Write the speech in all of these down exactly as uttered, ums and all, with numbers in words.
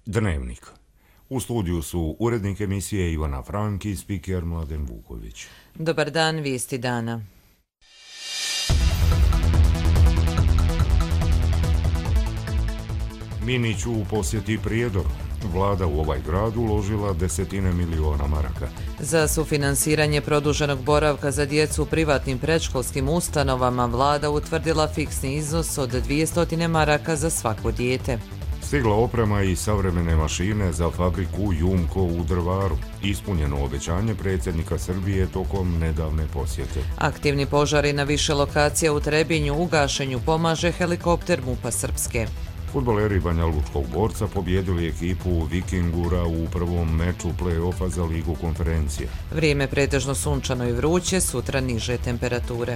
Dnevnik. U studiju su urednik emisije Ivana Frank i spiker Mladen Vuković. Dobar dan, vijesti dana. Minić u posjeti Prijedoru. Vlada u ovaj grad uložila desetine miliona maraka. Za sufinansiranje produženog boravka za djecu u privatnim predškolskim ustanovama vlada utvrdila fiksni iznos od dvjesto maraka za svako dijete. Stigla oprema i savremene mašine za fabriku Jumko u Drvaru. Ispunjeno obećanje predsjednika Srbije tokom nedavne posjete. Aktivni požari na više lokacija u Trebinju u gašenju pomaže helikopter MUP-a Srpske. Fudbaleri Banja Lučkog Borca pobjedili ekipu Vikingura u prvom meču play-offa za Ligu konferencije. Vrijeme pretežno sunčano i vruće, sutra niže temperature.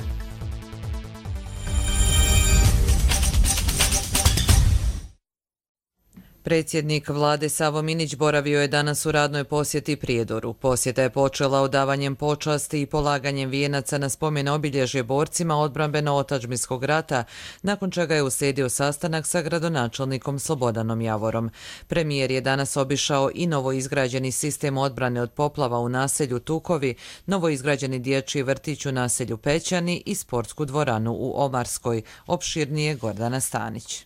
Predsjednik vlade Savo Minić boravio je danas u radnoj posjeti Prijedoru. Posjeta je počela odavanjem počasti i polaganjem vijenaca na spomen obilježje borcima odbrambeno-otadžbinskog rata, nakon čega je uslijedio sastanak sa gradonačelnikom Slobodanom Javorom. Premijer je danas obišao i novoizgrađeni sistem odbrane od poplava u naselju Tukovi, novoizgrađeni dječji vrtić u naselju Pećani i sportsku dvoranu u Omarskoj. Opširnije Gordana Stanić.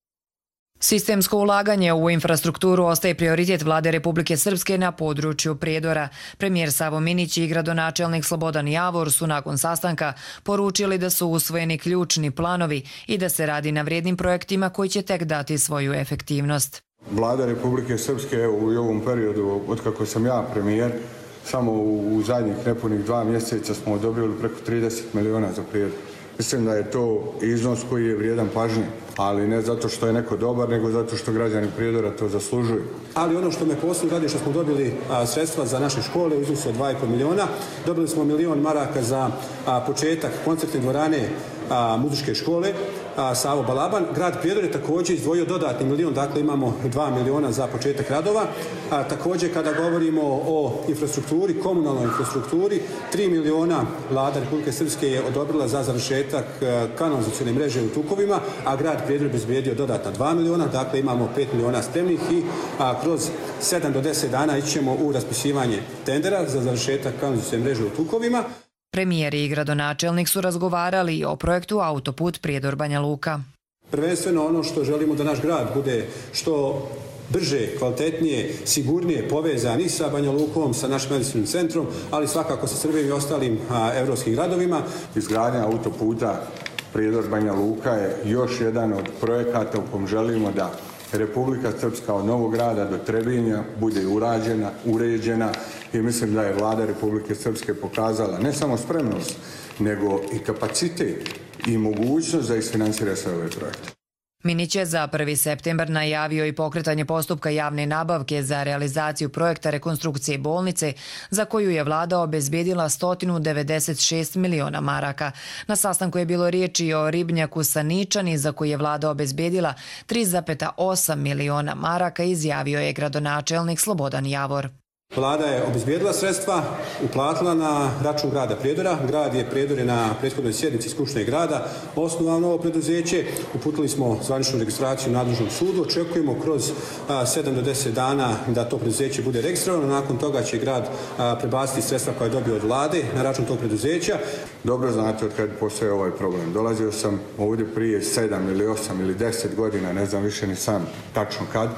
Sistemsko ulaganje u infrastrukturu ostaje prioritet vlade Republike Srpske na području Prijedora. Premijer Savo Minić i gradonačelnik Slobodan Javor su nakon sastanka poručili da su usvojeni ključni planovi i da se radi na vrijednim projektima koji će tek dati svoju efektivnost. Vlada Republike Srpske u ovom periodu, od kako sam ja premijer, samo u zadnjih nepunih dva mjeseca smo odobrili preko trideset miliona za Prijedor. Mislim da je to iznos koji je vrijedan pažnje, ali ne zato što je neko dobar, nego zato što građani Prijedora to zaslužuju. Ali ono što me posebno radi, što smo dobili a, sredstva za naše škole u iznosu od dva i pol miliona, dobili smo milion maraka za a, početak koncertne dvorane a, muzičke škole a, Savo Balaban. Grad Prijedor je također izdvojio dodatni milion, dakle imamo dva miliona za početak radova. A, također kada govorimo o infrastrukturi, komunalnoj infrastrukturi, tri miliona vlada Republike Srpske je odobrila za završetak kanalizacione mreže u Tukovima, a grad Prijedor je obezbijedio dodatna dva miliona, dakle imamo pet miliona spremnih i a, kroz sedam do deset dana ići ćemo u raspisivanje tendera za završetak kanalizacione mreže u Tukovima. Premijer i gradonačelnik su razgovarali i o projektu Autoput Prijedor Banja Luka. Prvenstveno ono što želimo da naš grad bude što brže, kvalitetnije, sigurnije povezan i sa Banja Lukom, sa našim medicinskim centrom, ali svakako sa Srbijom i ostalim a, evropskim gradovima. Izgradnja autoputa Prijedor Banja Luka je još jedan od projekata u kom želimo da Republika Srpska od Novog Grada do Trebinja bude urađena, uređena i mislim da je vlada Republike Srpske pokazala ne samo spremnost, nego i kapacitet i mogućnost da isfinansira sve ove projekte. Minić je za prvi septembar najavio i pokretanje postupka javne nabavke za realizaciju projekta rekonstrukcije bolnice, za koju je vlada obezbijedila sto devedeset šest miliona maraka. Na sastanku je bilo riječi o ribnjaku sa Ničani, za koji je vlada obezbijedila tri zarez osam miliona maraka, izjavio je gradonačelnik Slobodan Javor. Vlada je obezbijedila sredstva, uplatila na račun grada Prijedora. Grad je Prijedor je na prethodnoj sjednici Skupštine grada osnovao novo preduzeće. Uputili smo zvaničnu registraciju nadležnom sudu. Očekujemo kroz sedam do deset dana da to preduzeće bude registrovano. Nakon toga će grad a, prebaciti sredstva koje je dobio od vlade na račun tog preduzeća. Dobro znate od kada postoje ovaj problem. Dolazio sam ovdje prije sedam ili osam ili deset godina, ne znam više ni sam tačno kad.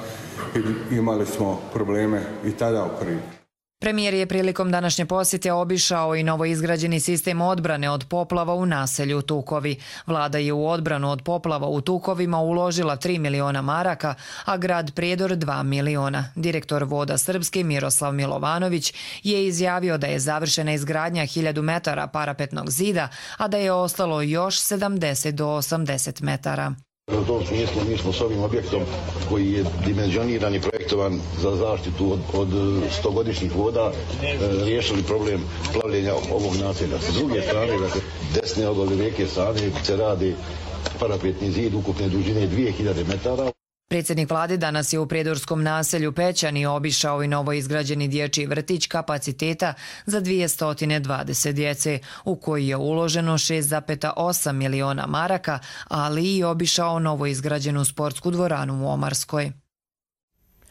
I imali smo probleme i tada oko Ribnjaka. Premijer je prilikom današnje posjete obišao i novoizgrađeni sistem odbrane od poplava u naselju Tukovi. Vlada je u odbranu od poplava u Tukovima uložila tri miliona maraka, a grad Prijedor dva miliona. Direktor Voda Srpske Miroslav Milovanović je izjavio da je završena izgradnja hiljadu metara parapetnog zida, a da je ostalo još sedamdeset do osamdeset metara. U tom smislu mi smo s ovim objektom koji je dimenzioniran i projektovan za zaštitu od, od stogodišnjih voda e, riješili problem plavljenja ovog naselja. S druge strane, dakle, desne obale rijeke Save se radi parapetni zid ukupne dužine dvije hiljade metara. Predsjednik vlade danas je u prijedorskom naselju Pećani obišao i novo izgrađeni dječji vrtić kapaciteta za dvjesto dvadeset djece, u koji je uloženo šest zarez osam miliona maraka, ali i obišao novo izgrađenu sportsku dvoranu u Omarskoj.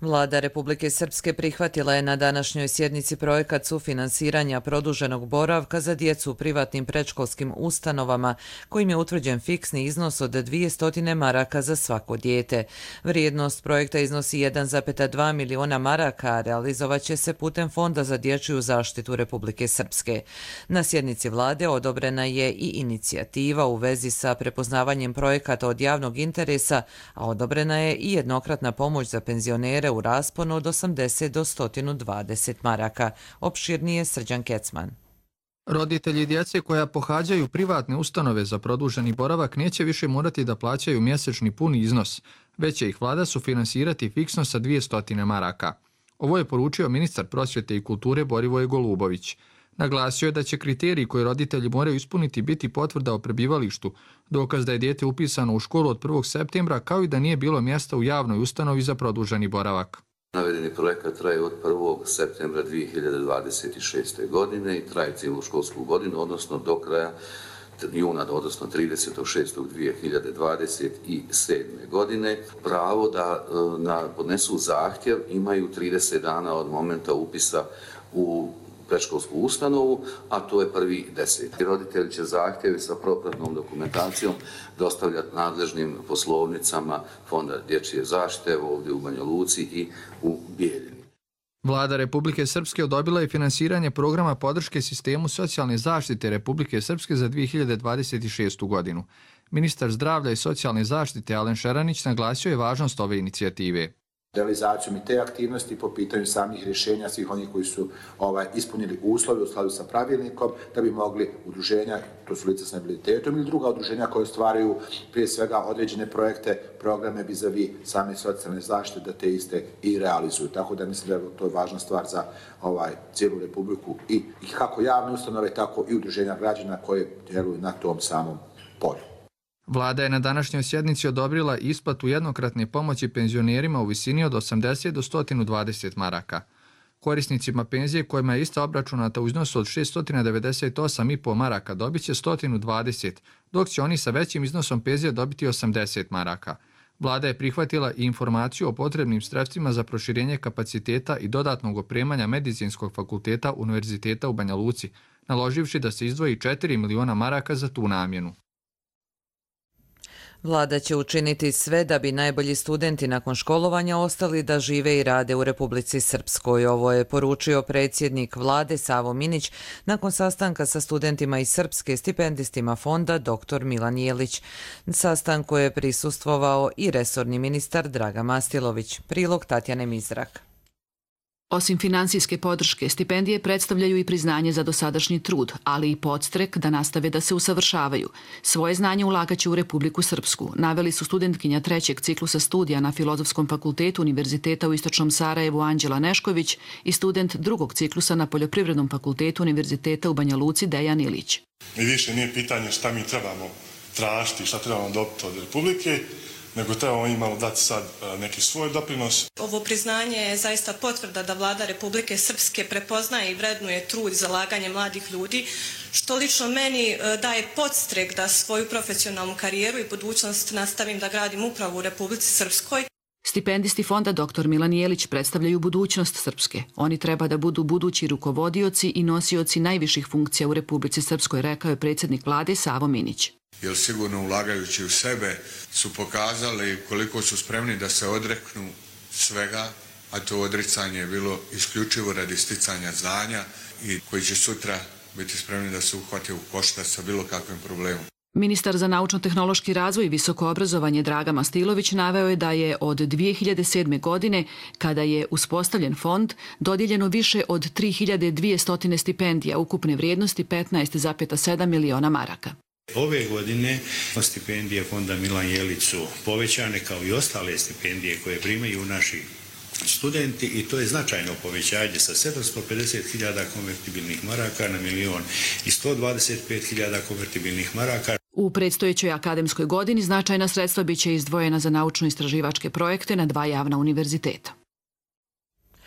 Vlada Republike Srpske prihvatila je na današnjoj sjednici projekat sufinansiranja produženog boravka za djecu u privatnim predškolskim ustanovama, kojim je utvrđen fiksni iznos od dvjesto maraka za svako dijete. Vrijednost projekta iznosi jedan zarez dva miliona maraka, a realizovat će se putem Fonda za dječju zaštitu Republike Srpske. Na sjednici vlade odobrena je i inicijativa u vezi sa prepoznavanjem projekata od javnog interesa, a odobrena je i jednokratna pomoć za penzionere u rasponu od osamdeset do sto dvadeset maraka. Opširnije Srđan Kecman. Roditelji djece koja pohađaju privatne ustanove za produženi boravak neće više morati da plaćaju mjesečni puni iznos, već će ih vlada sufinansirati fiksno sa dvjesto maraka. Ovo je poručio ministar prosvjete i kulture Borivoje Golubović. Naglasio je da će kriteriji koje roditelji moraju ispuniti biti potvrda o prebivalištu, dokaz da je dijete upisano u školu od prvog septembra, kao i da nije bilo mjesta u javnoj ustanovi za produženi boravak. Navedeni projekat traje od prvog septembra dvije hiljade dvadeset šeste. godine i traje cijelu školsku godinu, odnosno do kraja juna, odnosno tridesetog šestog dvije hiljade dvadeset sedme. godine. Pravo da na, podnesu zahtjev imaju trideset dana od momenta upisa u predškolsku ustanovu, a to je prvi deseti. Roditelji će zahtjevi sa propratnom dokumentacijom dostavljati nadležnim poslovnicama Fonda dječje zaštite ovdje u Banja Luci i u Bijeljini. Vlada Republike Srpske odobrila je finansiranje programa podrške sistemu socijalne zaštite Republike Srpske za dvije hiljade dvadeset šestu. godinu. Ministar zdravlja i socijalne zaštite Alen Šeranić naglasio je važnost ove inicijative. Realizacijom i te aktivnosti po pitanju samih rješenja svih onih koji su ovaj, ispunili uslove u skladu sa pravilnikom da bi mogli udruženja, to su lica s invaliditetom ili druga udruženja koje ostvaruju prije svega određene projekte, programe vis-a-vis same socijalne zaštite da te iste i realizuju. Tako da mislim da je to važna stvar za ovaj, cijelu Republiku i, i kako javne ustanove, tako i udruženja građana koje djeluju na tom samom polju. Vlada je na današnjoj sjednici odobrila isplatu jednokratne pomoći penzionerima u visini od osamdeset do sto dvadeset maraka. Korisnicima penzije kojima je ista obračunata u iznosu od šessto devedeset osam zarez pet maraka dobit će sto dvadeset, dok će oni sa većim iznosom penzije dobiti osamdeset maraka. Vlada je prihvatila i informaciju o potrebnim sredstvima za proširenje kapaciteta i dodatnog opremanja Medicinskog fakulteta Univerziteta u Banja Luci, naloživši da se izdvoji četiri miliona maraka za tu namjenu. Vlada će učiniti sve da bi najbolji studenti nakon školovanja ostali da žive i rade u Republici Srpskoj. Ovo je poručio predsjednik vlade Savo Minić nakon sastanka sa studentima iz Srpske, stipendistima fonda doktor Milan Jelić. Sastanku je prisustvovao i resorni ministar Draga Mastilović. Prilog Tatjane Mizrak. Osim finansijske podrške, stipendije predstavljaju i priznanje za dosadašnji trud, ali i podstrek da nastave da se usavršavaju. Svoje znanje ulagaće u Republiku Srpsku, naveli su studentkinja trećeg ciklusa studija na Filozofskom fakultetu Univerziteta u Istočnom Sarajevu Anđela Nešković i student drugog ciklusa na Poljoprivrednom fakultetu Univerziteta u Banja Luci Dejan Ilić. I više nije pitanje šta mi trebamo tražiti, šta trebamo dobiti od Republike, nego trebamo im malo dati sad neki svoj doprinos. Ovo priznanje je zaista potvrda da vlada Republike Srpske prepoznaje i vrednuje trud i zalaganje mladih ljudi, što lično meni daje podstrek da svoju profesionalnu karijeru i budućnost nastavim da gradim upravo u Republici Srpskoj. Stipendisti fonda doktor Milan Jelić predstavljaju budućnost Srpske. Oni treba da budu budući rukovodioci i nosioci najviših funkcija u Republici Srpskoj, rekao je predsjednik vlade Savo Minić. Jer sigurno ulagajući u sebe su pokazali koliko su spremni da se odreknu svega, a to odricanje je bilo isključivo radi sticanja znanja i koji će sutra biti spremni da se uhvate u koštac sa bilo kakvim problemom. Ministar za naučno-tehnološki razvoj i visoko obrazovanje Draga Mastilović naveo je da je od dvije hiljade sedme. godine, kada je uspostavljen fond, dodijeljeno više od tri hiljade dvjesto stipendija ukupne vrijednosti petnaest zarez sedam miliona maraka. Ove godine stipendije fonda Milan Jelić su povećane kao i ostale stipendije koje primaju naši studenti i to je značajno povećanje sa sedamsto pedeset hiljada konvertibilnih maraka na milion i sto dvadeset pet hiljada konvertibilnih maraka. U predstojećoj akademskoj godini značajna sredstva biće izdvojena za naučno-istraživačke projekte na dva javna univerziteta.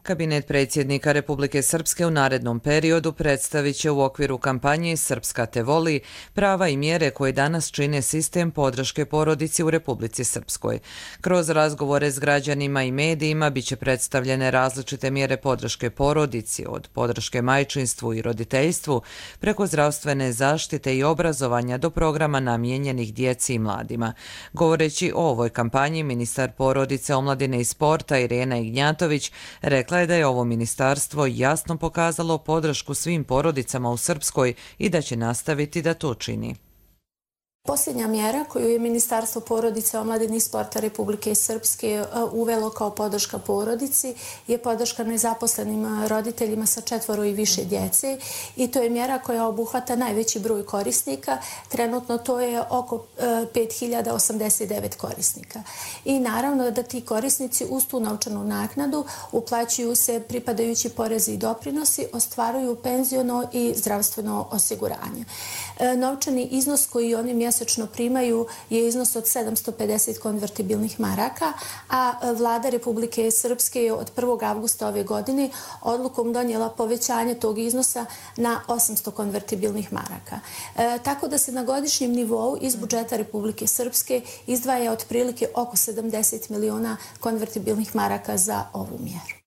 Kabinet predsjednika Republike Srpske u narednom periodu predstavit će u okviru kampanje Srpska te voli prava i mjere koje danas čine sistem podrške porodici u Republici Srpskoj. Kroz razgovore s građanima i medijima biće predstavljene različite mjere podrške porodici, od podrške majčinstvu i roditeljstvu, preko zdravstvene zaštite i obrazovanja do programa namijenjenih djeci i mladima. Govoreći o ovoj kampanji, ministar porodice, omladine i sporta Irena Ignjatović rekla je da je ovo ministarstvo jasno pokazalo podršku svim porodicama u Srpskoj i da će nastaviti da to čini. Posljednja mjera koju je Ministarstvo porodice, omladine i sporta Republike Srpske uvelo kao podrška porodici je podrška nezaposlenim roditeljima sa četvoro i više djece i to je mjera koja obuhvata najveći broj korisnika. Trenutno to je oko pet hiljada osamdeset devet korisnika. I naravno da ti korisnici uz tu novčanu naknadu uplaćuju se pripadajući porezi i doprinosi, ostvaruju penziono i zdravstveno osiguranje. Novčani iznos koji oni mjesečno primaju je iznos od sedamsto pedeset konvertibilnih maraka, a vlada Republike Srpske je od prvog avgusta ove godine odlukom donijela povećanje tog iznosa na osamsto konvertibilnih maraka. E, tako da se na godišnjem nivou iz budžeta Republike Srpske izdvaja otprilike oko sedamdeset miliona konvertibilnih maraka za ovu mjeru.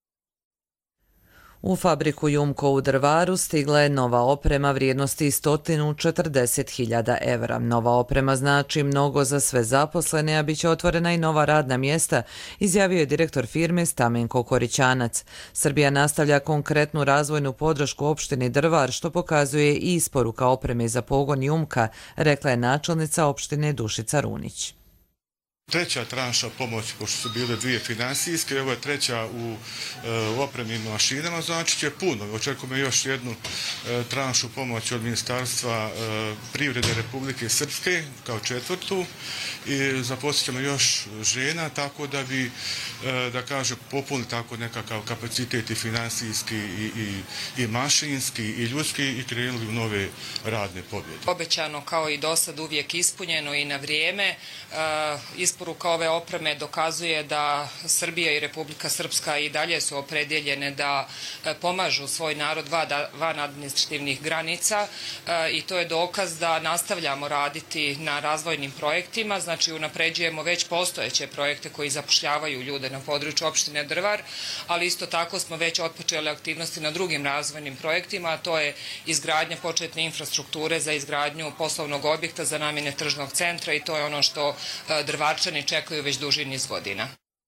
U fabriku Jumko u Drvaru stigla je nova oprema vrijednosti sto četrdeset hiljada evra. Nova oprema znači mnogo za sve zaposlene, a bit će otvorena i nova radna mjesta, izjavio je direktor firme Stamenko Korićanac. Srbija nastavlja konkretnu razvojnu podršku opštini Drvar, što pokazuje i isporuka opreme za pogon Jumka, rekla je načelnica opštine Dušica Runić. Treća tranša pomoći, pošto su bile dvije finansijske, ovo je treća u e, opremi mašinama, znači će puno. Očekujemo još jednu e, tranšu pomoći od Ministarstva e, privrede Republike Srpske kao četvrtu i zaposlit ćemo još žena, tako da bi, e, da kaže, popunili tako nekakav kapacitet i finansijski i, i, i mašinski i ljudski i krenuli u nove radne pobjede. Obećano kao i do sad uvijek ispunjeno i na vrijeme. E, Isporuka ove opreme dokazuje da Srbija i Republika Srpska i dalje su opredjeljene da pomažu svoj narod van administrativnih granica i to je dokaz da nastavljamo raditi na razvojnim projektima, znači unapređujemo već postojeće projekte koji zapošljavaju ljude na području opštine Drvar, ali isto tako smo već otpočeli aktivnosti na drugim razvojnim projektima, a to je izgradnja početne infrastrukture za izgradnju poslovnog objekta za namjene tržnog centra i to je ono što Drvarčani čekaju već duži niz godina.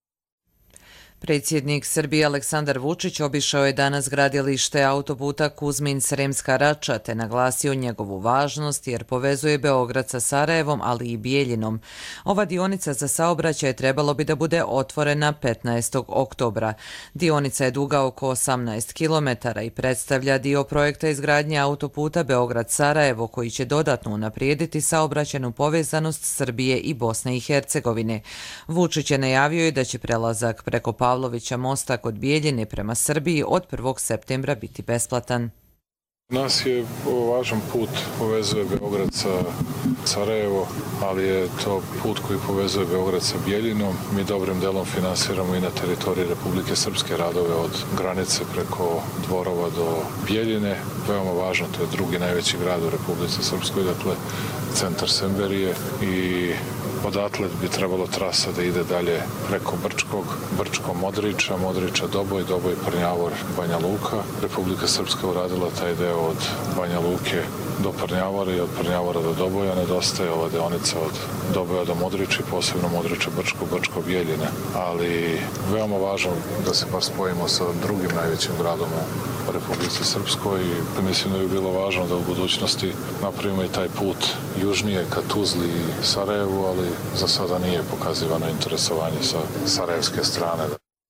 Predsjednik Srbije Aleksandar Vučić obišao je danas gradilište autoputa Kuzmin-Sremska Rača te naglasio njegovu važnost jer povezuje Beograd sa Sarajevom, ali i Bijeljinom. Ova dionica za saobraćaj trebalo bi da bude otvorena petnaestog oktobra. Dionica je duga oko osamnaest kilometara i predstavlja dio projekta izgradnje autoputa Beograd-Sarajevo koji će dodatno unaprijediti saobraćajnu povezanost Srbije i Bosne i Hercegovine. Vučić je najavio i da će prelazak preko Pavlovića mosta kod Bijeljine prema Srbiji od prvog septembra biti besplatan. Nas je važan put, povezuje Beograd sa Sarajevo, ali je to put koji povezuje Beograd sa Bijeljinom. Mi dobrim delom finansiramo i na teritoriji Republike Srpske radove od granice preko Dvorova do Bijeljine. Veoma važno, to je drugi najveći grad u Republici Srpskoj, dakle centar Semberije i odatle bi trebalo trasa da ide dalje preko Brčkog, Brčko-Modriča, Modriča-Doboj, Doboj-Prnjavor, Banja Luka. Republika Srpska uradila taj deo od Banja Luke do Prnjavora i od Prnjavora do Doboja. Nedostaje ova deonica od Doboja do Modriča i posebno Modriča-Brčko, Brčko-Bijeljine. Ali veoma važno da se bar spojimo sa drugim najvećim gradom u Republici Srpskoj i mislim da bi bilo važno da u budućnosti napravimo i taj put južnije ka Tuzli i Sarajevu, ali za sada nije pokazivano interesovanje sa sarajevske strane.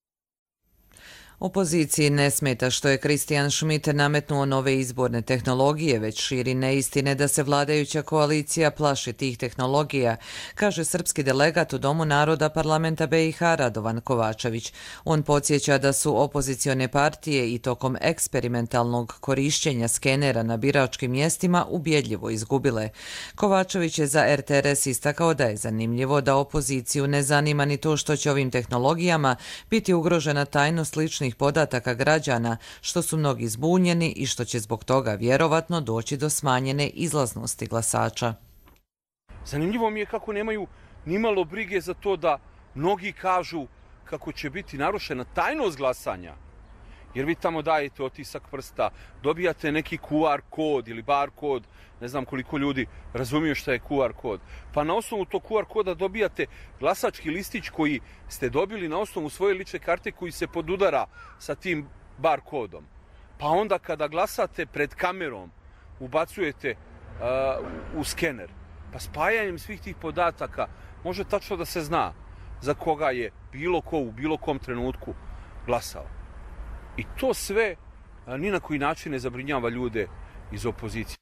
Opoziciji ne smeta što je Kristijan Šmit nametnuo nove izborne tehnologije, već širi neistine da se vladajuća koalicija plaši tih tehnologija, kaže srpski delegat u Domu naroda parlamenta B i H Radovan Kovačević. On podsjeća da su opozicione partije i tokom eksperimentalnog korišćenja skenera na biračkim mjestima ubjedljivo izgubile. Kovačević je za R T R S istakao da je zanimljivo da opoziciju ne zanima ni to što će ovim tehnologijama biti ugrožena tajnost ličnih ličnih podataka građana, što su mnogi zbunjeni i što će zbog toga vjerovatno doći do smanjene izlaznosti glasača. Zanimljivo mi je kako nemaju nimalo brige za to da mnogi kažu kako će biti narušena tajnost glasanja. Jer vi tamo dajete otisak prsta, dobijate neki Q R kod ili bar kod, ne znam koliko ljudi razumiju šta je Q R kod. Pa na osnovu tog Q R koda dobijate glasački listić koji ste dobili na osnovu svoje lične karte koji se podudara sa tim bar kodom. Pa onda kada glasate pred kamerom ubacujete uh, u skener. Pa spajanjem svih tih podataka može tačno da se zna za koga je bilo ko u bilo kom trenutku glasao. I to sve ni na koji način ne zabrinjava ljude iz opozicije.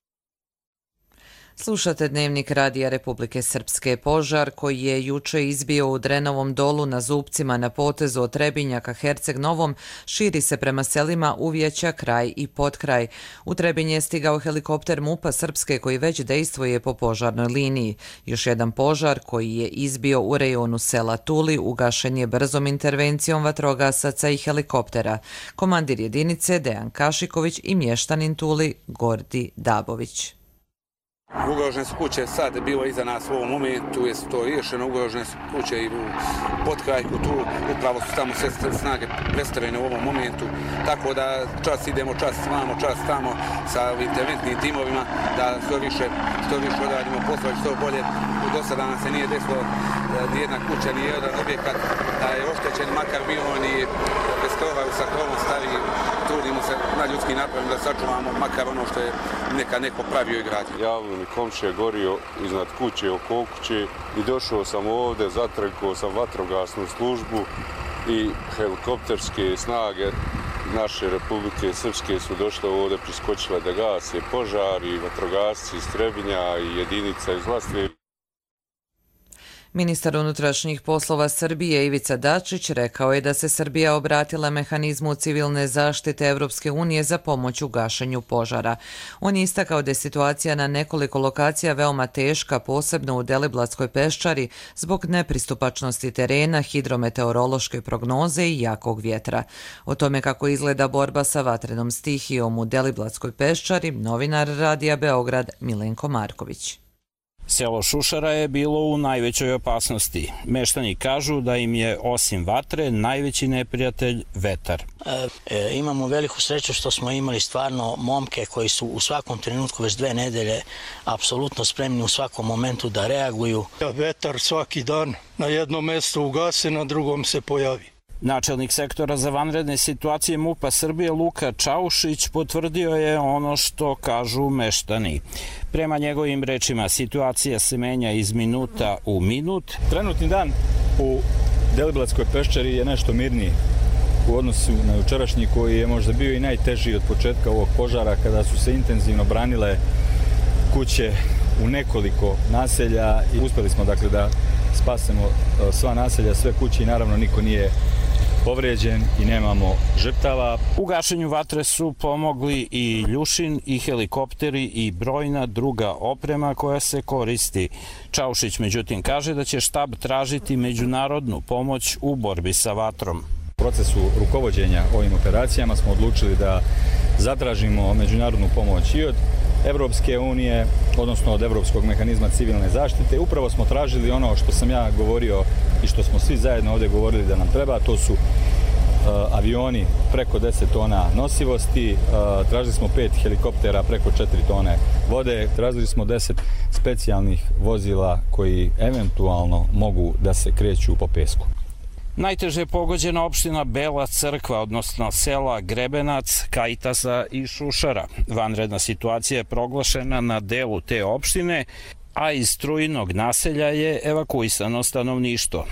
Slušate Dnevnik Radija Republike Srpske. Požar koji je juče izbio u Drenovom dolu na Zupcima na potezu od Trebinja ka Herceg Novom širi se prema selima Uvjeća, Kraj i Potkraj. U Trebinje je stigao helikopter MUP-a Srpske koji već dejstvuje po požarnoj liniji. Još jedan požar koji je izbio u rejonu sela Tuli ugašen je brzom intervencijom vatrogasaca i helikoptera. Komandir jedinice Dejan Kašiković i mještanin Tuli Gordi Dabović. Ugrožene su kuće, sad je bilo iza nas u ovom momentu, je to riješeno, ugrožene su kuće i u Potkrajku, tu upravo su tamo sve snage predstavljene u ovom momentu, tako da čas idemo, čas vamo, čas tamo sa interventnim timovima, da što više, što više odradimo posao i što bolje. Do sada nam se nije desilo ni jedna kuća, ni jedan objekat da je oštećen, makar bio on i bez krova sa krovom stavi, trudimo se na ljudski napravim da sačuvamo makar ono što je neka neko pravio i gradio. Javno mi komšija gorio iznad kuće, oko kuće i došao sam ovdje, zatrekao sam vatrogasnu službu i helikopterske snage naše Republike Srpske su došle ovdje, priskočile da gase požar i vatrogasci iz Trebinja i jedinica iz Lastvije. Ministar unutrašnjih poslova Srbije Ivica Dačić rekao je da se Srbija obratila mehanizmu civilne zaštite Evropske unije za pomoć u gašenju požara. On je istakao da je situacija na nekoliko lokacija veoma teška, posebno u Deliblatskoj peščari, zbog nepristupačnosti terena, hidrometeorološke prognoze i jakog vjetra. O tome kako izgleda borba sa vatrenom stihijom u Deliblatskoj peščari, novinar Radija Beograd Milenko Marković. Selo Šušara je bilo u najvećoj opasnosti. Meštani kažu da im je osim vatre najveći neprijatelj vetar. E, e, imamo veliku sreću što smo imali stvarno momke koji su u svakom trenutku već dve nedelje apsolutno spremni u svakom momentu da reaguju. Vetar svaki dan na jednom mjestu ugase, na drugom se pojavi. Načelnik sektora za vanredne situacije MUP-a Srbije Luka Čaušić potvrdio je ono što kažu meštani. Prema njegovim rečima situacija se menja iz minuta u minut. Trenutni dan u Deliblatskoj peščari je nešto mirniji u odnosu na jučerašnji koji je možda bio i najteži od početka ovog požara kada su se intenzivno branile kuće u nekoliko naselja i uspjeli smo dakle da spasemo sva naselja, sve kuće i naravno niko nije povrijeđen i nemamo žrtava. U gašenju vatre su pomogli i ljušin i helikopteri i brojna druga oprema koja se koristi. Čaušić međutim kaže da će štab tražiti međunarodnu pomoć u borbi sa vatrom. U procesu rukovođenja ovim operacijama smo odlučili da zatražimo međunarodnu pomoć i od Evropske unije, odnosno od Evropskog mehanizma civilne zaštite. Upravo smo tražili ono što sam ja govorio i što smo svi zajedno ovdje govorili da nam treba, to su uh, avioni preko deset tona nosivosti, uh, tražili smo pet helikoptera preko četiri tone vode, tražili smo deset specijalnih vozila koji eventualno mogu da se kreću po pesku. Najteže je pogođena opština Bela Crkva, odnosno sela Grebenac, Kajtasa i Šušara. Vanredna situacija je proglašena na delu te opštine, a iz Strujinog naselja je evakuisano stanovništvo.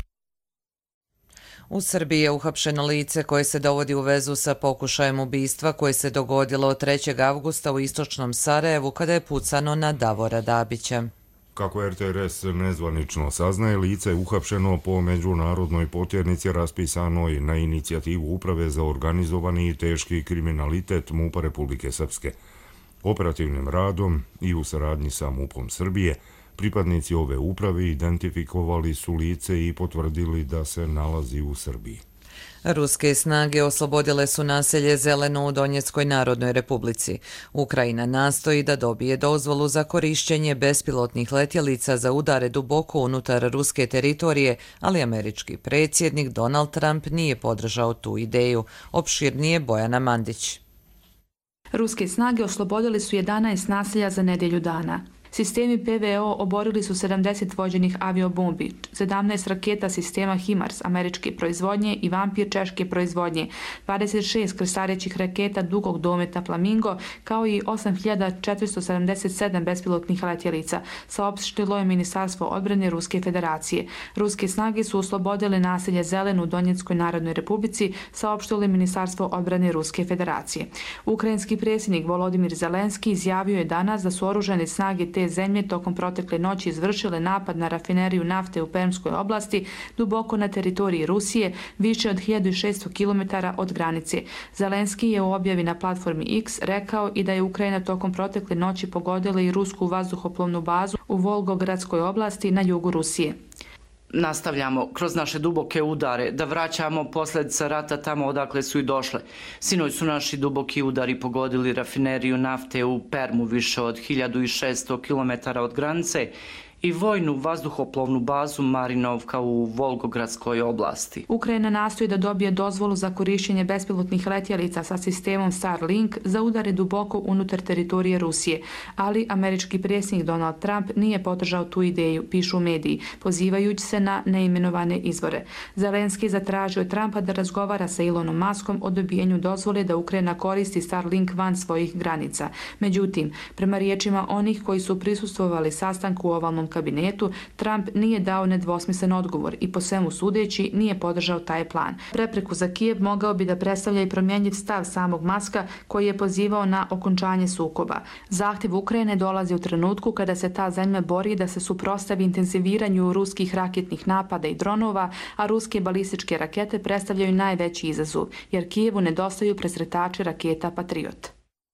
U Srbiji je uhapšeno lice koje se dovodi u vezu sa pokušajem ubistva koje se dogodilo trećeg avgusta u istočnom Sarajevu kada je pucano na Davora Dabića. Kako R T R S nezvanično saznaje, lice je uhapšeno po međunarodnoj potjernici raspisanoj na inicijativu Uprave za organizovani i teški kriminalitet MUP-a Republike Srpske. Operativnim radom i u saradnji sa MUP-om Srbije, pripadnici ove uprave identifikovali su lice i potvrdili da se nalazi u Srbiji. Ruske snage oslobodile su naselje Zeleno u Donjeckoj Narodnoj Republici. Ukrajina nastoji da dobije dozvolu za korišćenje bespilotnih letjelica za udare duboko unutar ruske teritorije, ali američki predsjednik Donald Trump nije podržao tu ideju. Opširnije Bojana Mandić. Ruske snage oslobodili su jedanaest naselja za nedjelju dana. Sistemi P V O oborili su sedamdeset vođenih aviobombi, sedamnaest raketa sistema HIMARS američke proizvodnje i Vampir češke proizvodnje, dvadeset šest krstarećih raketa dugog dometa Flamingo, kao i osam hiljada četiristo sedamdeset sedam bespilotnih letjelica, saopštilo je Ministarstvo odbrane Ruske federacije. Ruske snage su oslobodile naselje Zeleno u Donjeckoj Narodnoj Republici, saopštilo je Ministarstvo odbrane Ruske federacije. Ukrajinski predsjednik Volodimir Zelenski izjavio je danas da su oružane snage te zemlje tokom protekle noći izvršile napad na rafineriju nafte u Permskoj oblasti, duboko na teritoriji Rusije, više od hiljadu šesto kilometara od granice. Zelenski je u objavi na platformi X rekao i da je Ukrajina tokom protekle noći pogodila i rusku vazduhoplovnu bazu u Volgogradskoj oblasti na jugu Rusije. Nastavljamo kroz naše duboke udare da vraćamo posljedice rata tamo odakle su i došle. Sinoć su naši duboki udari pogodili rafineriju nafte u Permu više od hiljadu šesto kilometara od granice i vojnu vazduhoplovnu bazu Marinovka u Volgogradskoj oblasti. Ukrajina nastoji da dobije dozvolu za korišćenje bespilotnih letjelica sa sistemom Starlink za udare duboko unutar teritorije Rusije, ali američki predsjednik Donald Trump nije podržao tu ideju, pišu mediji, pozivajući se na neimenovane izvore. Zelenski zatražio Trumpa da razgovara sa Elonom Muskom o dobijenju dozvole da Ukrajina koristi Starlink van svojih granica. Međutim, prema riječima onih koji su prisustvovali sastanku u ovalnom kabinetu, Trump nije dao nedvosmislen odgovor i po svemu sudeći nije podržao taj plan. Prepreku za Kijev mogao bi da predstavlja i promjenjiv stav samog Muska koji je pozivao na okončanje sukoba. Zahtjev Ukrajine dolazi u trenutku kada se ta zemlja bori da se suprotstavi intenziviranju ruskih raketnih napada i dronova, a ruske balističke rakete predstavljaju najveći izazov, jer Kijevu nedostaju presretači raketa Patriot.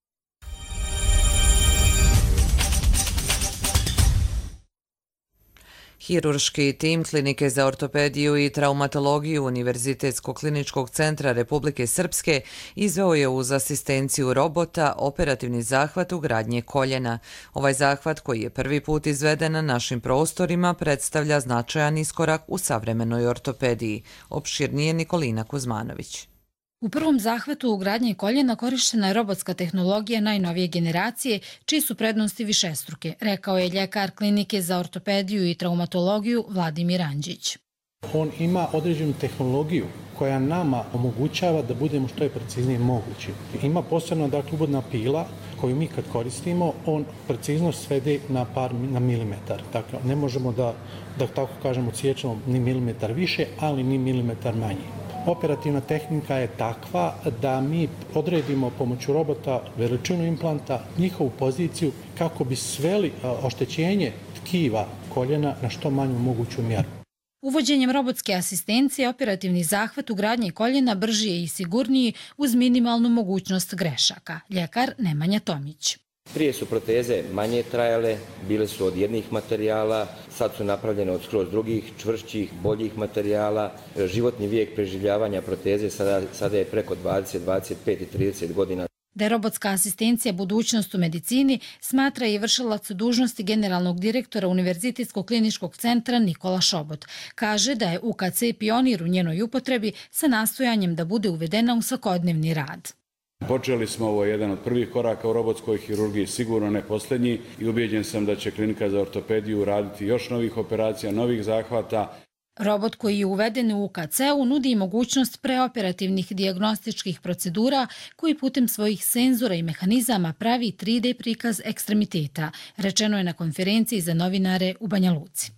Hirurški tim Klinike za ortopediju i traumatologiju Univerzitetskog kliničkog centra Republike Srpske izveo je uz asistenciju robota operativni zahvat ugradnje koljena. Ovaj zahvat, koji je prvi put izveden na našim prostorima, predstavlja značajan iskorak u savremenoj ortopediji. Opširnije Nikolina Kuzmanović. U prvom zahvatu ugradnje koljena korištena je robotska tehnologija najnovije generacije, čiji su prednosti višestruke, rekao je ljekar Klinike za ortopediju i traumatologiju Vladimir Andžić. On ima određenu tehnologiju koja nama omogućava da budemo što je preciznije mogući. Ima posebno dakle ubodna pila koju mi kad koristimo, on preciznost svede na par na milimetar. Dakle, ne možemo da, da tako kažemo, odsiječemo ni milimetar više, ali ni milimetar manje. Operativna tehnika je takva da mi odredimo pomoću robota veličinu implanta, njihovu poziciju kako bi sveli oštećenje tkiva koljena na što manju moguću mjeru. Uvođenjem robotske asistencije operativni zahvat ugradnje koljena brži je i sigurniji uz minimalnu mogućnost grešaka. Ljekar Nemanja Tomić. Prije su proteze manje trajale, bile su od jednih materijala, sad su napravljene od skroz drugih, čvršćih, boljih materijala. Životni vijek preživljavanja proteze sada, sada je preko dvadeset, dvadeset pet i trideset godina. Da je robotska asistencija budućnost u medicini, smatra i vršilac dužnosti generalnog direktora Univerzitetskog kliničkog centra Nikola Šobot. Kaže da je U K C pionir u njenoj upotrebi sa nastojanjem da bude uvedena u svakodnevni rad. Počeli smo, ovo jedan od prvih koraka u robotskoj hirurgiji, sigurno ne posljednji, i ubijeđen sam da će Klinika za ortopediju raditi još novih operacija, novih zahvata. Robot koji je uveden u U K C-u nudi mogućnost preoperativnih dijagnostičkih procedura koji putem svojih senzora i mehanizama pravi tri D prikaz ekstremiteta, rečeno je na konferenciji za novinare u Banja Luci.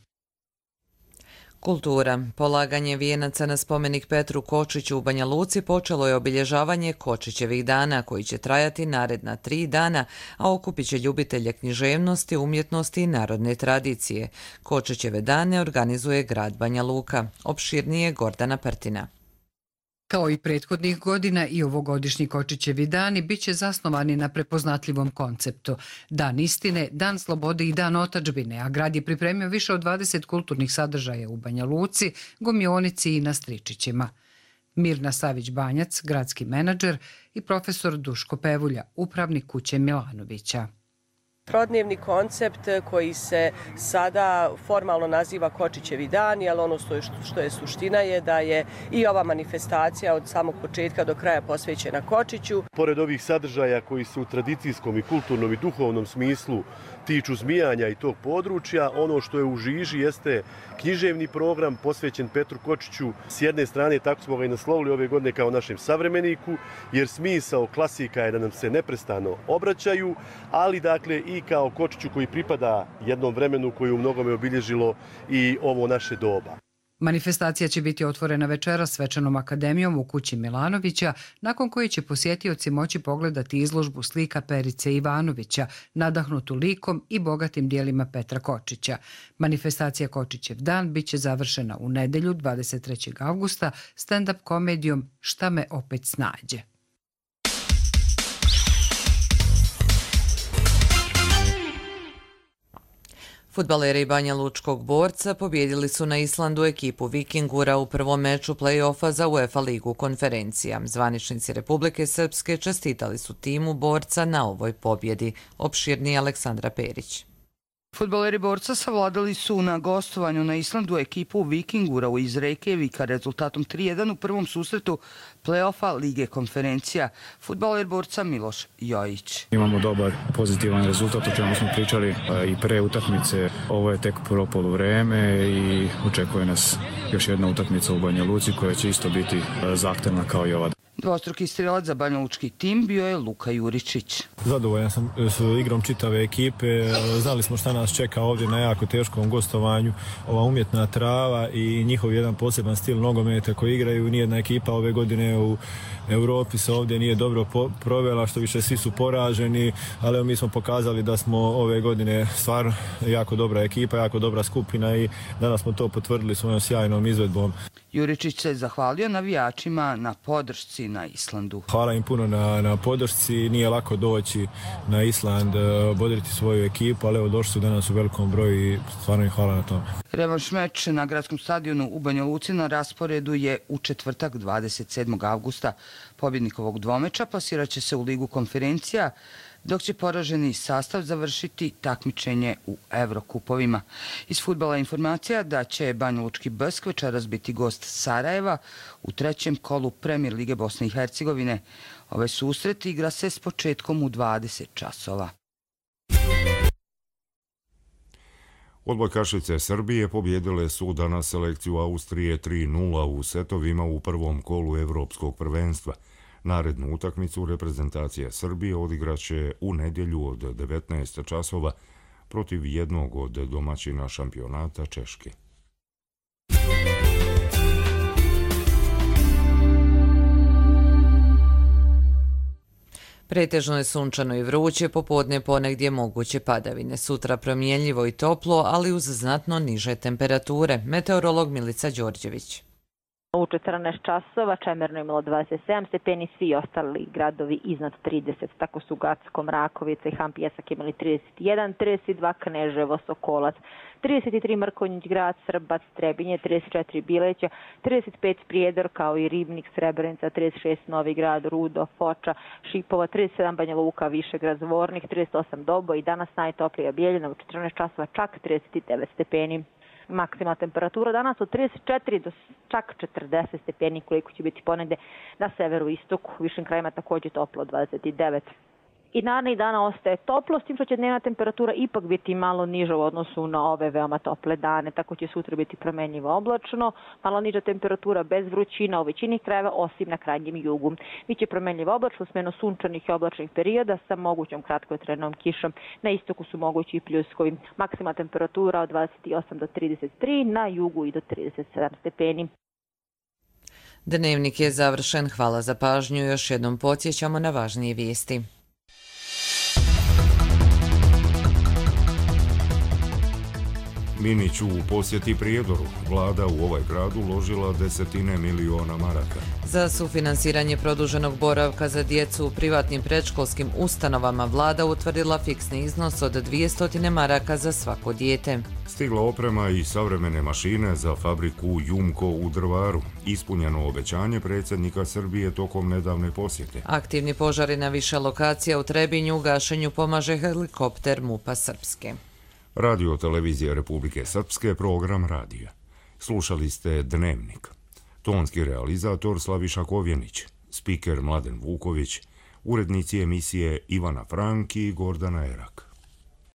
Kultura. Polaganje vijenaca na spomenik Petru Kočiću u Banja Luci počelo je obilježavanje Kočićevih dana, koji će trajati naredna tri dana, a okupit će ljubitelje književnosti, umjetnosti i narodne tradicije. Kočićeve dane organizuje grad Banja Luka. Opširnije Gordana Prtina. Kao i prethodnih godina, i ovogodišnji Kočićevi dani bit će zasnovani na prepoznatljivom konceptu. Dan istine, dan slobode i dan otadžbine, a grad je pripremio više od dvadeset kulturnih sadržaja u Banja Luci, Gomionici i na Stričićima. Mirna Savić-Banjac, gradski menadžer, i profesor Duško Pevulja, upravnik kuće Milanovića. Trodnevni koncept koji se sada formalno naziva Kočićevi dani, ali ono što je, što je suština je da je i ova manifestacija od samog početka do kraja posvećena Kočiću. Pored ovih sadržaja koji su u tradicijskom i kulturnom i duhovnom smislu tiču zmijanja i tog područja, ono što je u žiži jeste književni program posvećen Petru Kočiću. S jedne strane, tako smo ga i naslovili ove godine kao našem savremeniku, jer smisao klasika je da nam se neprestano obraćaju, ali dakle i kao Kočiću koji pripada jednom vremenu koje u mnogome obilježilo i ovo naše doba. Manifestacija će biti otvorena večeras svečanom akademijom u kući Milanovića, nakon koje će posjetioci moći pogledati izložbu slika Perice Ivanovića, nadahnutu likom i bogatim dijelima Petra Kočića. Manifestacija Kočićev dan biće završena u nedelju dvadeset trećeg avgusta stand-up komedijom Šta me opet snađe. Fudbaleri Banja Lučkog Borca pobjedili su na Islandu ekipu Vikingura u prvom meču play-offa za UEFA ligu konferencija. Zvaničnici Republike Srpske čestitali su timu Borca na ovoj pobjedi. Opširnije Aleksandra Perić. Fudbaleri Borca savladali su na gostovanju na Islandu ekipu Vikingura iz Reykjavika rezultatom tri jedan u prvom susretu play-offa Lige konferencija. Fudbaler Borca Miloš Jojić. Imamo dobar pozitivan rezultat o čemu smo pričali i pre utakmice. Ovo je tek prvo poluvreme i očekuje nas još jedna utakmica u Banja Luci koja će isto biti zahtevna kao i ova. Dvostruki strelac za banjalučki tim bio je Luka Juričić. Zadovoljan sam s igrom čitave ekipe. Znali smo šta nas čeka ovdje na jako teškom gostovanju. Ova umjetna trava i njihov jedan poseban stil nogometa koji igraju. Nijedna ekipa ove godine u Europi se ovdje nije dobro provela, što više svi su poraženi, ali mi smo pokazali da smo ove godine stvarno jako dobra ekipa, jako dobra skupina i danas smo to potvrdili svojom sjajnom izvedbom. Juričić se zahvalio navijačima na podršci na Islandu. Hvala im puno na, na podršci, nije lako doći na Island, bodriti svoju ekipu, ali evo došli su danas u velikom broju i stvarno im hvala na tome. Revanš meč na gradskom stadionu u Banja Luci na rasporedu je u četvrtak dvadeset sedmog avgusta. Pobjednik ovog dvomeča plasiraće se u Ligu konferencija, dok će poraženi sastav završiti takmičenje u Evrokupovima. Iz fudbala informacija da će Banja Lučki Brsk večeras biti gost Sarajeva u trećem kolu Premijer Lige Bosne i Hercegovine. Ovaj susret igra se s početkom u dvadeset časova. Odbojkašice Srbije pobjedile su danas selekciju Austrije tri nula u setovima u prvom kolu Evropskog prvenstva. Narednu utakmicu reprezentacija Srbije odigraće u nedjelju od devetnaest časova protiv jednog od domaćina šampionata Češke. Pretežno je sunčano i vruće, popodne ponegdje moguće padavine. Sutra promjenljivo i toplo, ali uz znatno niže temperature. Meteorolog Milica Đorđević. U četrnaest časova Čemerno je imalo dvadeset sedam stepeni, svi ostali gradovi iznad trideset. Tako su Gacko, Mrakovica i Han Pjesak imali trideset jedan, trideset dva Kneževo, Sokolac, trideset tri Mrkonjić Grad, Srbac, Trebinje, trideset četiri Bileća, trideset pet Prijedor kao i Ribnik, Srebrenica, trideset šest Novi Grad, Rudo, Foča, Šipova, trideset sedam Banja Luka, Višegrad, Zvornik, trideset osam Doboj i danas najtoplija Bijeljina u četrnaest časova čak trideset devet stepeni. Maksimalna temperatura danas od trideset četiri do čak četrdeset stepeni, koliko će biti ponegde na severu i istoku. U višim krajima također toplo dvadeset devet. I narednih dana ostaje toplo, s tim što će dnevna temperatura ipak biti malo niža u odnosu na ove veoma tople dane. Tako će sutra biti promenljivo oblačno, malo niža temperatura bez vrućina u većini krajeva, osim na krajnjem jugu. Biće promenljivo oblačno, smeno sunčanih i oblačnih perioda sa mogućom kratkotrenom kišom. Na istoku su mogući i pljuskovi. Maksimalna temperatura od dvadeset osam do trideset tri, na jugu i do trideset sedam stepeni. Dnevnik je završen. Hvala za pažnju. Još jednom podsjećamo na važnije vijesti. Minić u posjeti Prijedoru. Vlada u ovaj grad uložila desetine miliona maraka. Za sufinansiranje produženog boravka za djecu u privatnim predškolskim ustanovama vlada utvrdila fiksni iznos od dvjesto maraka za svako dijete. Stigla oprema i savremene mašine za fabriku Jumko u Drvaru. Ispunjeno obećanje predsjednika Srbije tokom nedavne posjete. Aktivni požari na više lokacija u Trebinju u gašenju pomaže helikopter MUP-a Srpske. Radio televizija Republike Srpske, program radija. Slušali ste Dnevnik. Tonski realizator Slaviša Kovjenić, spiker Mladen Vuković, urednici emisije Ivana Frank i Gordana Erak.